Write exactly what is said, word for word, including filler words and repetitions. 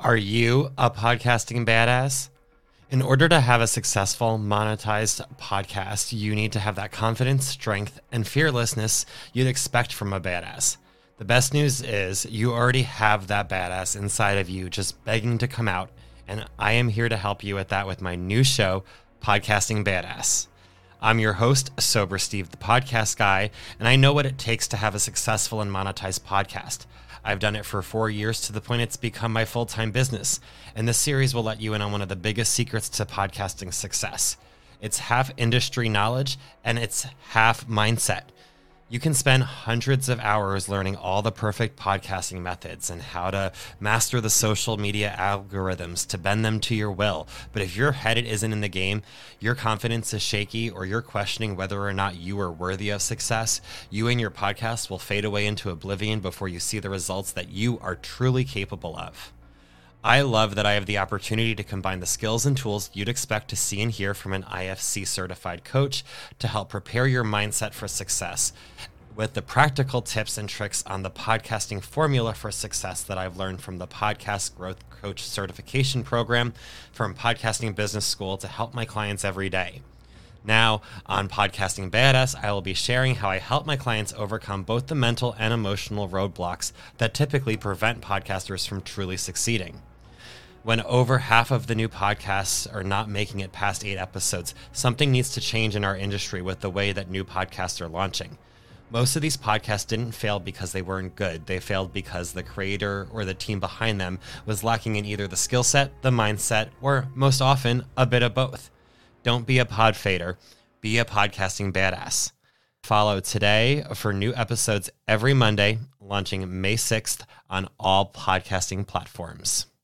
Are you a podcasting badass? In order to have a successful, monetized podcast, you need to have that confidence, strength, and fearlessness you'd expect from a badass. The best news is you already have that badass inside of you just begging to come out, and I am here to help you with that with my new show, Podcasting Badass. I'm your host, Sober Steve, the podcast guy, and I know what it takes to have a successful and monetized podcast. I've done it for four years to the point it's become my full-time business, and this series will let you in on one of the biggest secrets to podcasting success. It's half industry knowledge, and it's half mindset. You can spend hundreds of hours learning all the perfect podcasting methods and how to master the social media algorithms to bend them to your will. But if your head isn't in the game, your confidence is shaky, or you're questioning whether or not you are worthy of success, you and your podcast will fade away into oblivion before you see the results that you are truly capable of. I love that I have the opportunity to combine the skills and tools you'd expect to see and hear from an I F C certified coach to help prepare your mindset for success with the practical tips and tricks on the podcasting formula for success that I've learned from the Podcast Growth Coach Certification Program from Podcasting Business School to help my clients every day. Now, on Podcasting Badass, I will be sharing how I help my clients overcome both the mental and emotional roadblocks that typically prevent podcasters from truly succeeding. When over half of the new podcasts are not making it past eight episodes, something needs to change in our industry with the way that new podcasts are launching. Most of these podcasts didn't fail because they weren't good. They failed because the creator or the team behind them was lacking in either the skill set, the mindset, or most often, a bit of both. Don't be a pod fader, be a podcasting badass. Follow today for new episodes every Monday, launching May sixth on all podcasting platforms.